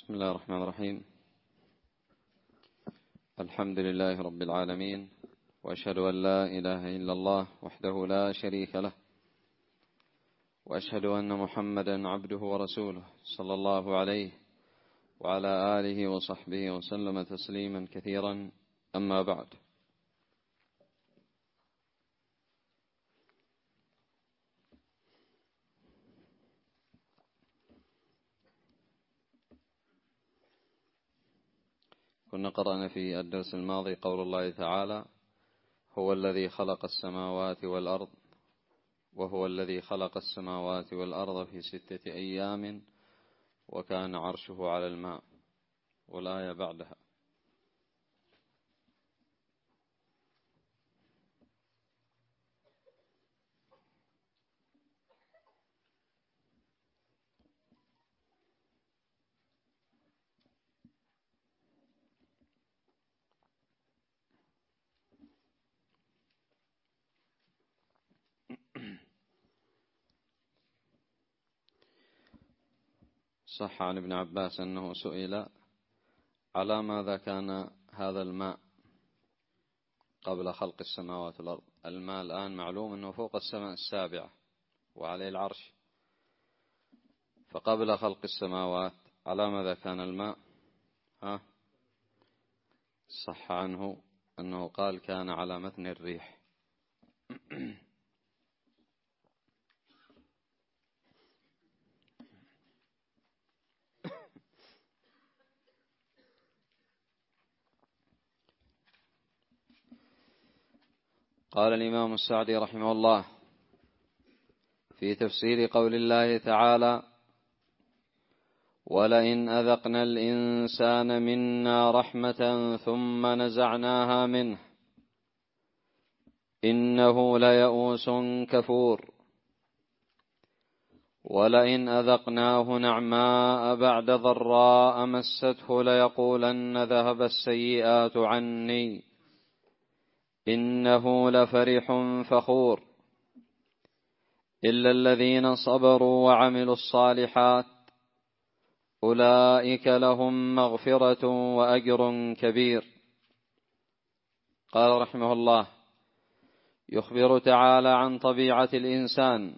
بسم الله الرحمن الرحيم. الحمد لله رب العالمين، وأشهد أن لا إله إلا الله وحده لا شريك له، وأشهد أن محمدا عبده ورسوله صلى الله عليه وعلى آله وصحبه وسلم تسليما كثيرا. أما بعد، كنا قرأنا في الدرس الماضي قول الله تعالى: هو الذي خلق السماوات والأرض، وهو الذي خلق السماوات والأرض في 6 أيام وكان عرشه على الماء. والآية بعدها: صح عن ابن عباس أنه سئل: على ماذا كان هذا الماء قبل خلق السماوات والأرض؟ الماء الآن معلوم أنه فوق السماء السابعة وعليه العرش، فقبل خلق السماوات على ماذا كان الماء؟ صح عنه أنه قال: كان على متن الريح. قال الإمام السعدي رحمه الله في تفسير قول الله تعالى: ولئن أذقنا الإنسان منا رحمة ثم نزعناها منه إنه ليئوس كفور، ولئن أذقناه نعماء بعد ضراء مسته ليقولن ذهب السيئات عني إنه لفرح فخور، إلا الذين صبروا وعملوا الصالحات أولئك لهم مغفرة وأجر كبير. قال رحمه الله: يخبر تعالى عن طبيعة الإنسان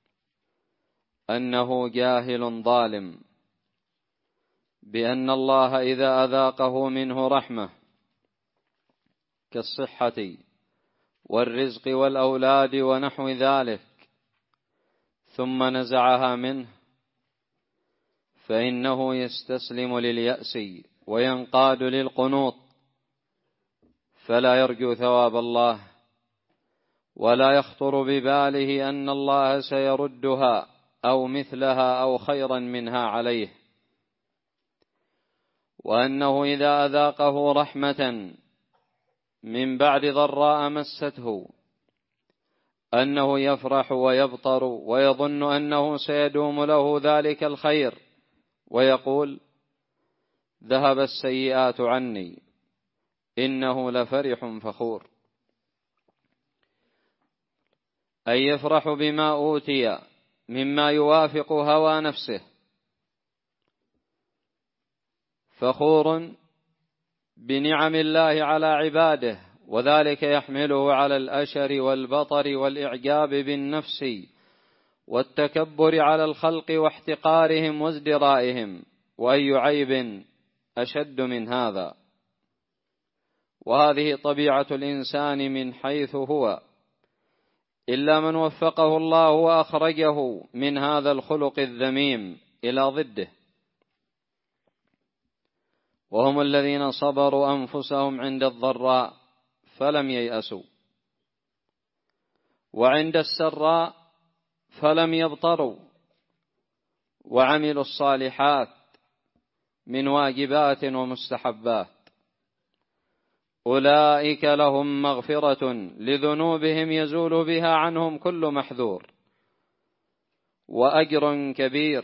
أنه جاهل ظالم، بأن الله إذا أذاقه منه رحمة كالصحة والرزق والأولاد ونحو ذلك ثم نزعها منه فإنه يستسلم لليأس وينقاد للقنوط، فلا يرجو ثواب الله، ولا يخطر بباله أن الله سيردها أو مثلها أو خيرا منها عليه، وأنه إذا أذاقه رحمة من بعد ضراء مسته أنه يفرح ويبطر ويظن أنه سيدوم له ذلك الخير، ويقول: ذهب السيئات عني إنه لفرح فخور. أي يفرح بما أوتي مما يوافق هوى نفسه، فخور بنعم الله على عباده، وذلك يحمله على الأشر والبطر والإعجاب بالنفس والتكبر على الخلق واحتقارهم وازدرائهم، وأي عيب أشد من هذا؟ وهذه طبيعة الإنسان من حيث هو، إلا من وفقه الله وأخرجه من هذا الخلق الذميم إلى ضده، وهم الذين صبروا أنفسهم عند الضراء فلم ييأسوا، وعند السراء فلم يبطروا، وعملوا الصالحات من واجبات ومستحبات، أولئك لهم مغفرة لذنوبهم يزول بها عنهم كل محذور، وأجر كبير،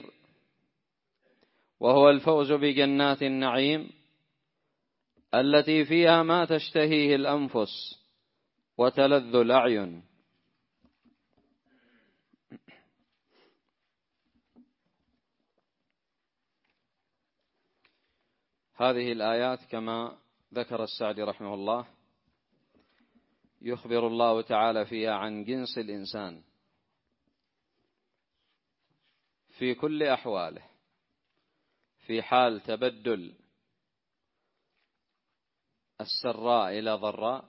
وهو الفوز بجنات النعيم التي فيها ما تشتهيه الأنفس وتلذ الأعين. هذه الآيات كما ذكر السعدي رحمه الله يخبر الله تعالى فيها عن جنس الإنسان في كل أحواله، في حال تبدل السراء إلى ضراء،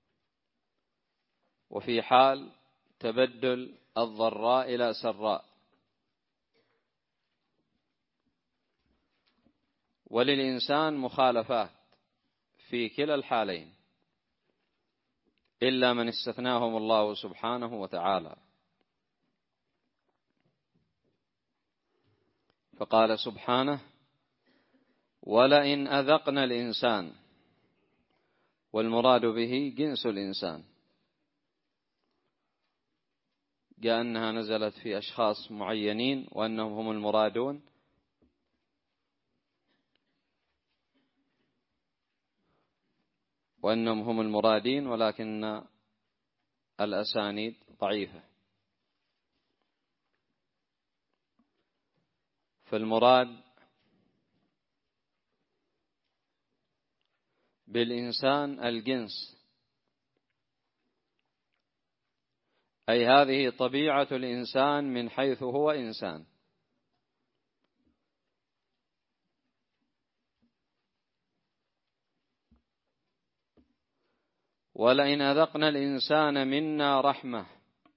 وفي حال تبدل الضراء إلى سراء. وللإنسان مخالفات في كلا الحالين إلا من استثناهم الله سبحانه وتعالى، فقال سبحانه: ولئن أذقنا الإنسان، والمراد به جنس الإنسان، جاء أنها نزلت في أشخاص معينين وأنهم هم المرادون، وأنهم هم المرادين، ولكن الأسانيد ضعيفة. فالمراد بالإنسان الجنس، أي هذه طبيعة الإنسان من حيث هو إنسان. ولئن أذقنا الإنسان منا رحمة،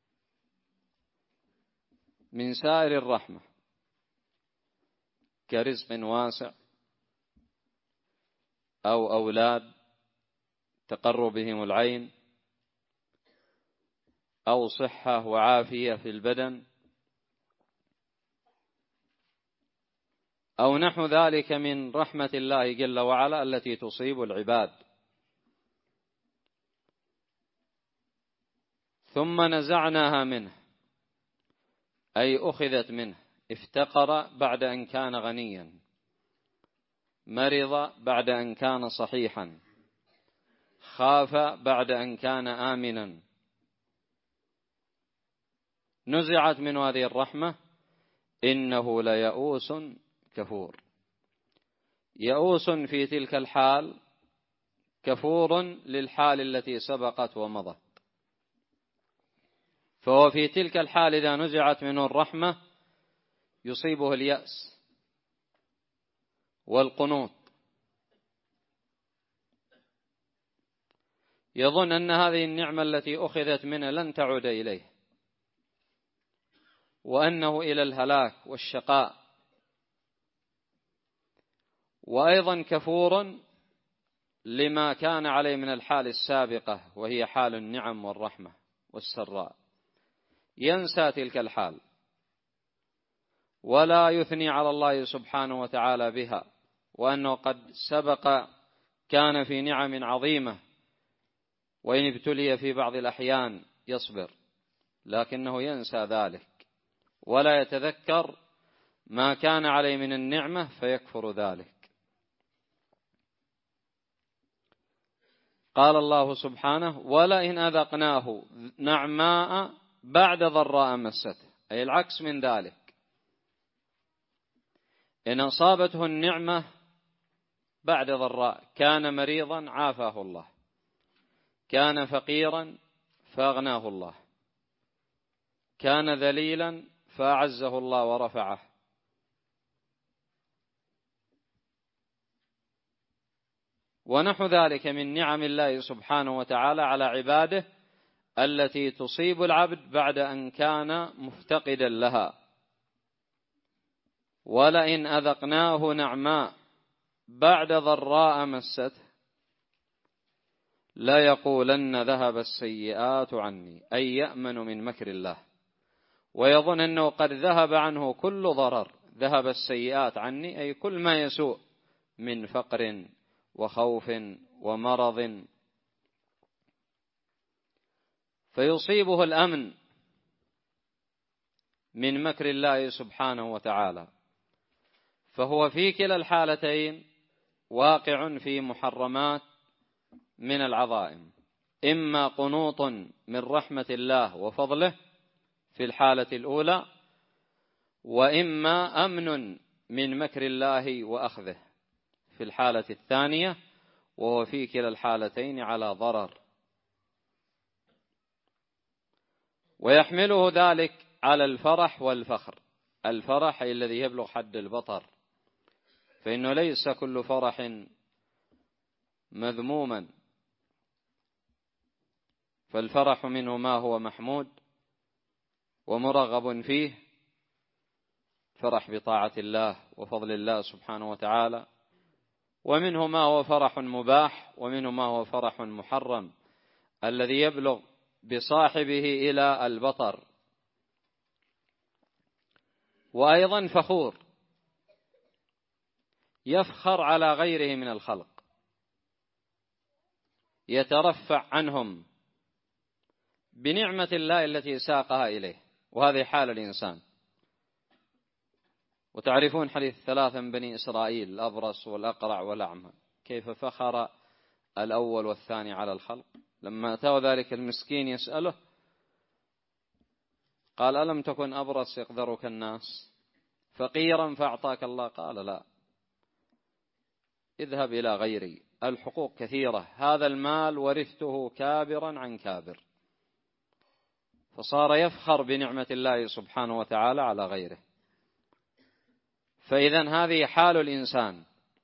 من سائر الرحمة كرزق واسع أو أولاد تقر بهم العين أو صحة وعافية في البدن أو نحو ذلك من رحمة الله جل وعلا التي تصيب العباد، ثم نزعناها منه، أي أخذت منه. افتقر بعد أن كان غنيا، مرض بعد أن كان صحيحا، خاف بعد أن كان آمنا، نزعت من هذه الرحمة. إنه ليئوس كفور. يئوس في تلك الحال كفور للحال التي سبقت ومضت، فهو في تلك الحال إذا نزعت منه الرحمة يصيبه اليأس والقنوط، يظن أن هذه النعمة التي أخذت منه لن تعود إليه، وأنه إلى الهلاك والشقاء. وأيضا كفور لما كان عليه من الحال السابقة، وهي حال النعم والرحمة والسراء، ينسى تلك الحال ولا يثني على الله سبحانه وتعالى بها، وأنه قد سبق كان في نعم عظيمة، وإن ابتلي في بعض الأحيان يصبر، لكنه ينسى ذلك ولا يتذكر ما كان عليه من النعمة فيكفر ذلك. قال الله سبحانه: ولئن أذقناه نعماء بعد ضراء مسته، أي العكس من ذلك. إن أصابته النعمة بعد ضراء، كان مريضا عافاه الله، كان فقيرا فأغناه الله، كان ذليلا فأعزه الله ورفعه، ونحو ذلك من نعم الله سبحانه وتعالى على عباده التي تصيب العبد بعد أن كان مفتقدا لها. ولئن أذقناه نعماء بعد ضراء مسته لا يقولن ذهب السيئات عني، أي يأمن من مكر الله، ويظن أنه قد ذهب عنه كل ضرر. ذهب السيئات عني أي كل ما يسوء من فقر وخوف ومرض، فيصيبه الأمن من مكر الله سبحانه وتعالى، فهو في كلا الحالتين واقع في محرمات من العظائم، إما قنوط من رحمة الله وفضله في الحالة الأولى، وإما أمن من مكر الله وأخذه في الحالة الثانية، وهو في كلا الحالتين على ضرر، ويحمله ذلك على الفرح والفخر. الفرح أي الذي يبلغ حد البطر، فإنه ليس كل فرح مذموما، فالفرح منه ما هو محمود ومرغب فيه، فرح بطاعة الله وفضل الله سبحانه وتعالى، ومنه ما هو فرح مباح، ومنه ما هو فرح محرم الذي يبلغ بصاحبه إلى البطر. وأيضا فخور يفخر على غيره من الخلق، يترفع عنهم بنعمة الله التي ساقها إليه، وهذه حال الإنسان. وتعرفون حديث 3 من بني إسرائيل، الأبرص والأقرع والأعمى، كيف فخر الأول والثاني على الخلق. لما أتاه ذلك المسكين يسأله قال: ألم تكن أبرص يقدرك الناس، فقيرا فأعطاك الله؟ قال: لا، اذهب إلى غيري، الحقوق كثيرة، هذا المال ورثته كابرا عن كابر. فصار يفخر بنعمة الله سبحانه وتعالى على غيره. فإذا هذه حال الإنسان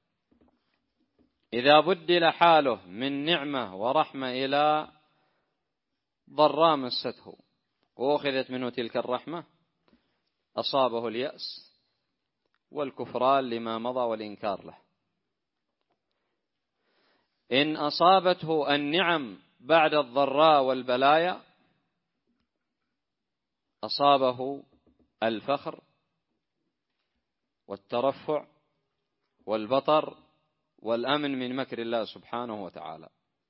إذا بدل حاله من نعمة ورحمة إلى ضراء مسته وأخذت منه تلك الرحمة، أصابه اليأس والكفران لما مضى والإنكار له. إن أصابته النعم بعد الضراء والبلايا، أصابه الفخر والترفع والبطر والأمن من مكر الله سبحانه وتعالى.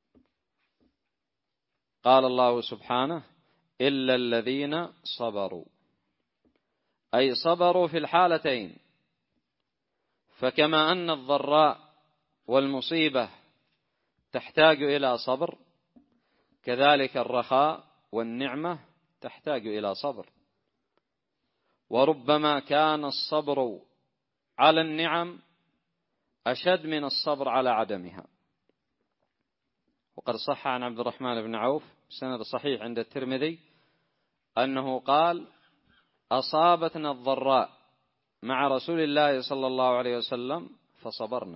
قال الله سبحانه: إلا الذين صبروا، أي صبروا في الحالتين. فكما أن الضراء والمصيبة تحتاج إلى صبر، كذلك الرخاء والنعمة تحتاج إلى صبر. وربما كان الصبر على النعم أشد من الصبر على عدمها. وقد صح عن عبد الرحمن بن عوف سند صحيح عند الترمذي أنه قال: أصابتنا الضراء مع رسول الله صلى الله عليه وسلم فصبرنا،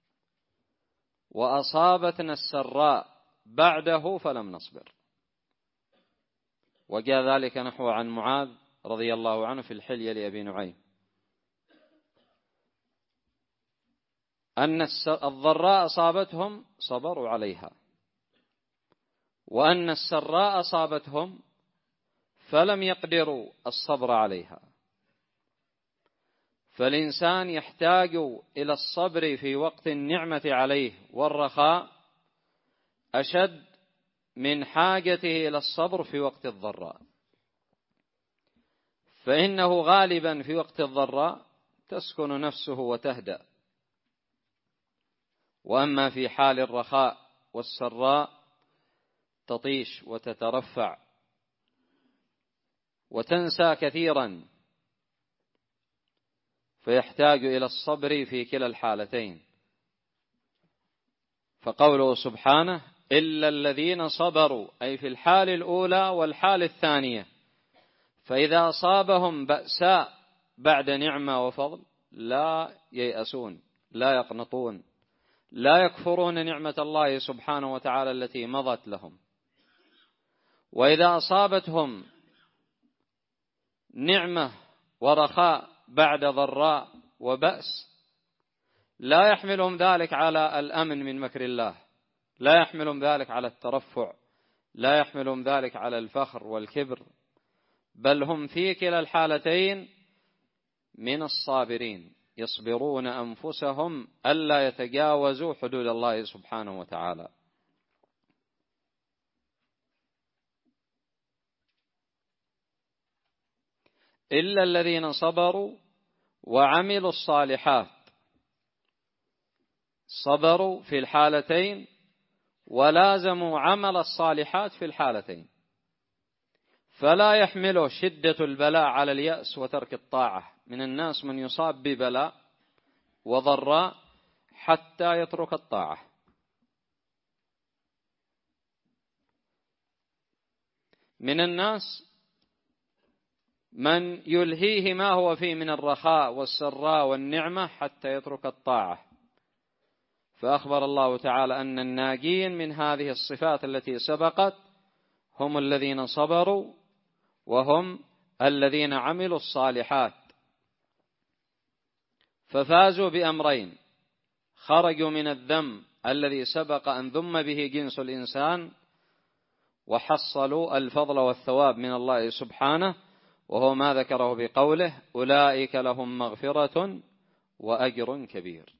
وأصابتنا السراء بعده فلم نصبر. وجاء ذلك نحو عن معاذ رضي الله عنه في الحلية لأبي نعيم، أن الضراء أصابتهم صبروا عليها، وأن السراء أصابتهم فلم يقدروا الصبر عليها. فالإنسان يحتاج إلى الصبر في وقت النعمة عليه والرخاء أشد من حاجته إلى الصبر في وقت الضراء، فإنه غالبا في وقت الضراء تسكن نفسه وتهدأ، وأما في حال الرخاء والسراء تطيش وتترفع وتنسى كثيرا، فيحتاج إلى الصبر في كلا الحالتين. فقوله سبحانه: إلا الذين صبروا، أي في الحال الأولى والحال الثانية. فإذا أصابهم بأساء بعد نعمة وفضل لا ييأسون، لا يقنطون، لا يكفرون نعمة الله سبحانه وتعالى التي مضت لهم. وإذا أصابتهم نعمة ورخاء بعد ضراء وبأس لا يحملهم ذلك على الأمن من مكر الله، لا يحملهم ذلك على الترفع، لا يحملهم ذلك على الفخر والكبر، بل هم في كلا الحالتين من الصابرين، يصبرون أنفسهم ألا يتجاوزوا حدود الله سبحانه وتعالى. إلا الذين صبروا وعملوا الصالحات، صبروا في الحالتين ولازموا عمل الصالحات في الحالتين، فلا يحمله شدة البلاء على اليأس وترك الطاعة. من الناس من يصاب ببلاء وضراء حتى يترك الطاعة. من الناس من يلهيه ما هو فيه من الرخاء والسراء والنعمة حتى يترك الطاعة، فأخبر الله تعالى أن الناجين من هذه الصفات التي سبقت هم الذين صبروا وهم الذين عملوا الصالحات، ففازوا بأمرين: خرجوا من الذم الذي سبق أن ذم به جنس الإنسان، وحصلوا الفضل والثواب من الله سبحانه، وهو ما ذكره بقوله: أولئك لهم مغفرة وأجر كبير.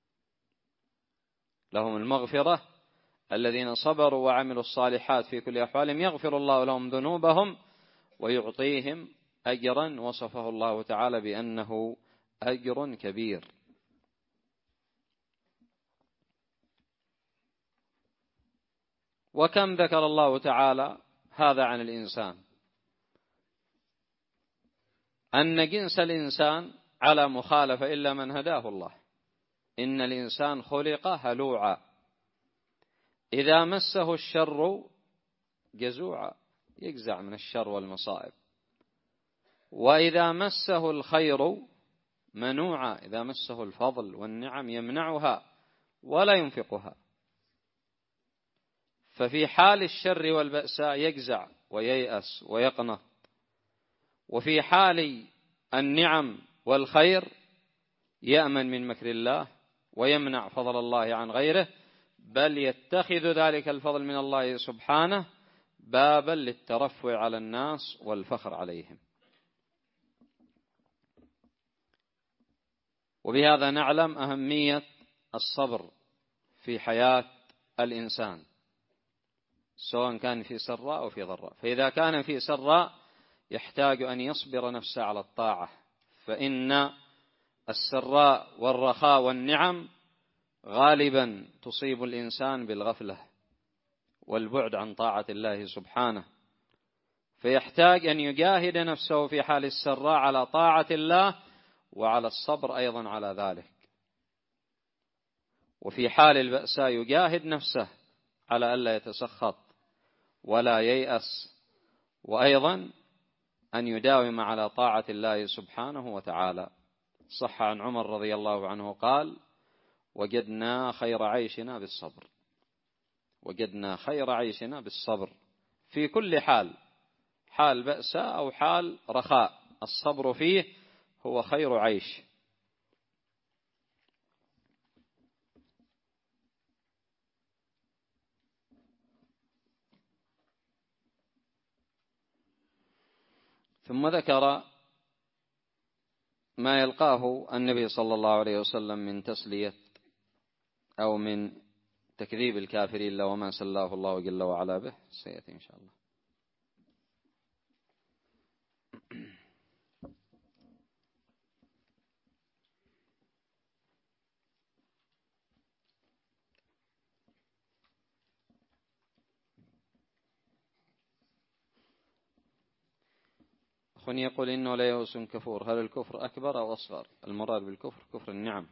لهم المغفرة الذين صبروا وعملوا الصالحات في كل أحوالهم، يغفر الله لهم ذنوبهم ويعطيهم أجرا وصفه الله تعالى بأنه أجر كبير. وكم ذكر الله تعالى هذا عن الإنسان، أن جنس الإنسان على مخالفة إلا من هداه الله. إن الإنسان خلق هلوعا إذا مسه الشر جزوعا، يجزع من الشر والمصائب، وإذا مسه الخير منوعا، إذا مسه الفضل والنعم يمنعها ولا ينفقها. ففي حال الشر والبأساء يجزع وييأس ويقنط، وفي حال النعم والخير يأمن من مكر الله ويمنع فضل الله عن غيره، بل يتخذ ذلك الفضل من الله سبحانه بابا للترفع على الناس والفخر عليهم. وبهذا نعلم أهمية الصبر في حياة الإنسان، سواء كان في سراء أو في ضراء. فإذا كان في سراء يحتاج أن يصبر نفسه على الطاعة، فإن السراء والرخاء والنعم غالبا تصيب الإنسان بالغفلة والبعد عن طاعة الله سبحانه، فيحتاج أن يجاهد نفسه في حال السراء على طاعة الله، وعلى الصبر أيضا على ذلك. وفي حال البأساء يجاهد نفسه على ألا يتسخط ولا ييأس، وأيضا أن يداوم على طاعة الله سبحانه وتعالى. صح عن عمر رضي الله عنه قال: وجدنا خير عيشنا بالصبر. وجدنا خير عيشنا بالصبر في كل حال، حال بأساء أو حال رخاء، الصبر فيه هو خير عيش. ثم ذكر ما يلقاه النبي صلى الله عليه وسلم من تسلية أو من تكذيب الكافرين له وما سلاه الله جل وعلا به، سيأتي إن شاء الله. أخ يقول: إنه لا يئوس كفور، هل الكفر أكبر أو أصغر؟ المراد بالكفر كفر النعم،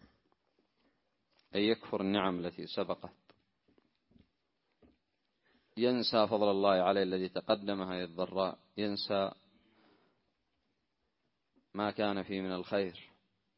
أي يكفر النعم التي سبقت، ينسى فضل الله عليه الذي تقدم هذه الضراء، ينسى ما كان فيه من الخير.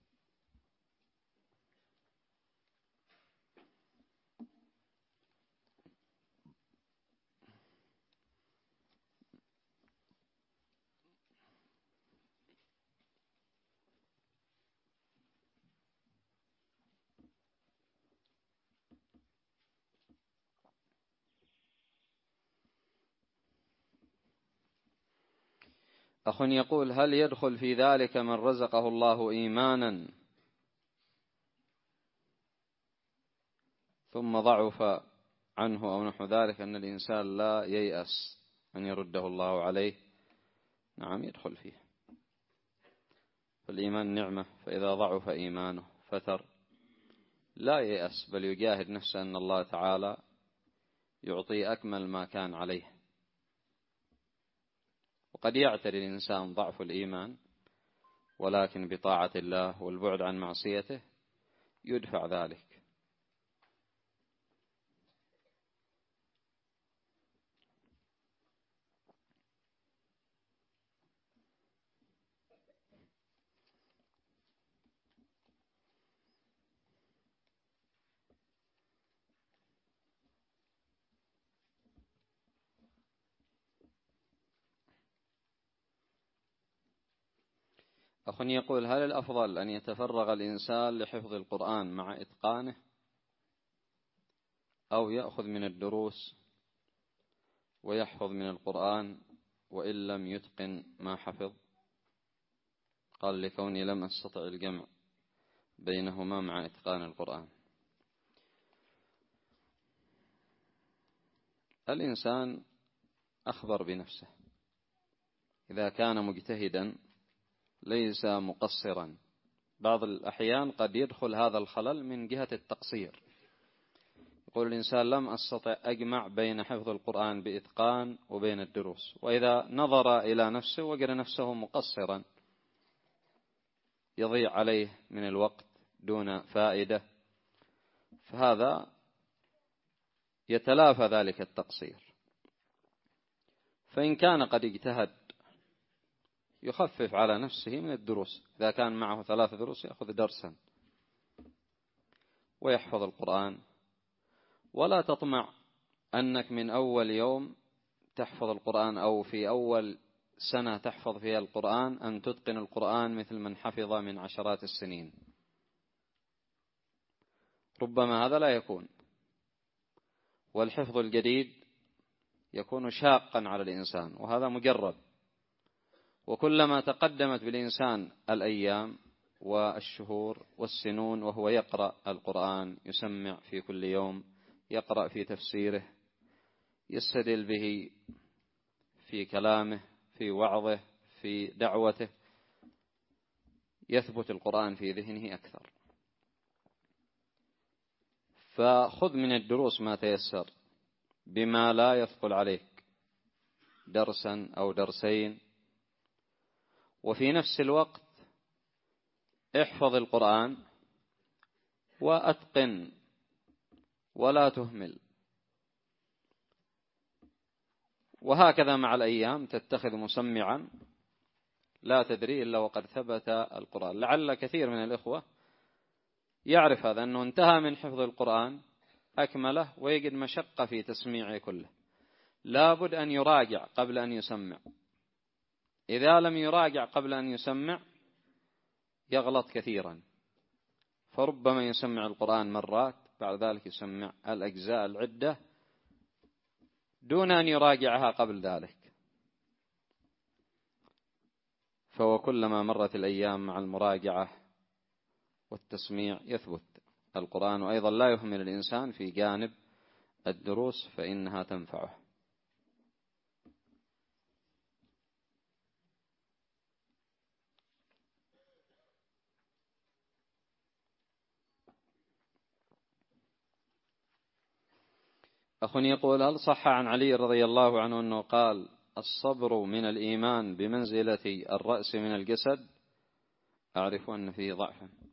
أخ يقول: هل يدخل في ذلك من رزقه الله إيمانا ثم ضعف عنه أو نحو ذلك، أن الإنسان لا ييأس أن يرده الله عليه؟ نعم، يدخل فيه. فالإيمان نعمة، فإذا ضعف إيمانه فتر لا ييأس، بل يجاهد نفسه أن الله تعالى يعطي أكمل ما كان عليه. وقد يعتري الإنسان ضعف الإيمان، ولكن بطاعة الله والبعد عن معصيته يدفع ذلك. أخ يقول: هل الأفضل أن يتفرغ الإنسان لحفظ القرآن مع إتقانه، أو يأخذ من الدروس ويحفظ من القرآن وإن لم يتقن ما حفظ؟ قال: لكوني لم أستطع الجمع بينهما مع إتقان القرآن. الإنسان أخبر بنفسه، إذا كان مجتهدا ليس مقصرا. بعض الأحيان قد يدخل هذا الخلل من جهة التقصير، يقول الإنسان: لم أستطع أجمع بين حفظ القرآن بإتقان وبين الدروس، وإذا نظر إلى نفسه وجد نفسه مقصرا، يضيع عليه من الوقت دون فائدة، فهذا يتلافى ذلك التقصير. فإن كان قد اجتهد يخفف على نفسه من الدروس، إذا كان معه 3 دروس يأخذ درسا ويحفظ القرآن. ولا تطمع أنك من أول يوم تحفظ القرآن، أو في أول سنة تحفظ فيها القرآن، أن تتقن القرآن مثل من حفظ من عشرات السنين. ربما هذا لا يكون، والحفظ الجديد يكون شاقا على الإنسان، وهذا مجرب. وكلما تقدمت بالإنسان الأيام والشهور والسنون وهو يقرأ القرآن، يسمع في كل يوم، يقرأ في تفسيره، يستدل به في كلامه، في وعظه، في دعوته، يثبت القرآن في ذهنه أكثر. فخذ من الدروس ما تيسر بما لا يثقل عليك، درسا أو درسين، وفي نفس الوقت احفظ القرآن وأتقن ولا تهمل. وهكذا مع الأيام تتخذ مسمعا لا تدري إلا وقد ثبت القرآن. لعل كثير من الإخوة يعرف هذا، أنه انتهى من حفظ القرآن أكمله ويجد مشقة في تسميعه كله، لابد أن يراجع قبل أن يسمع. إذا لم يراجع قبل أن يسمع يغلط كثيرا، فربما يسمع القرآن مرات، بعد ذلك يسمع الأجزاء العدة دون أن يراجعها قبل ذلك. فوكلما مرت الأيام مع المراجعة والتسميع يثبت القرآن. وأيضا لا يهمل الإنسان في جانب الدروس، فإنها تنفعه. أخ يقول: هل صح عن علي رضي الله عنه أنه قال: الصبر من الإيمان بمنزلة الرأس من الجسد؟ أعرف أن فيه ضعفا.